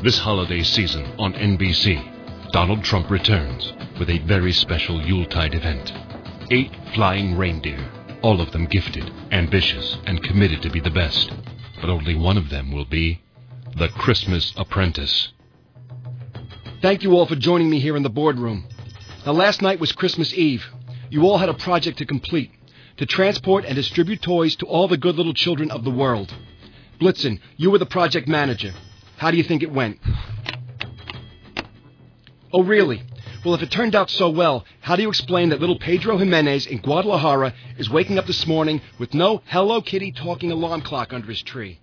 This holiday season on NBC, Donald Trump returns with a very special Yuletide event. 8 flying reindeer, all of them gifted, ambitious, and committed to be the best. But only one of them will be the Christmas Apprentice. Thank you all for joining me here in the boardroom. Now, last night was Christmas Eve. You all had a project to complete, to transport and distribute toys to all the good little children of the world. Blitzen, you were the project manager. How do you think it went? Oh, really? Well, if it turned out so well, how do you explain that little Pedro Jimenez in Guadalajara is waking up this morning with no Hello Kitty talking alarm clock under his tree?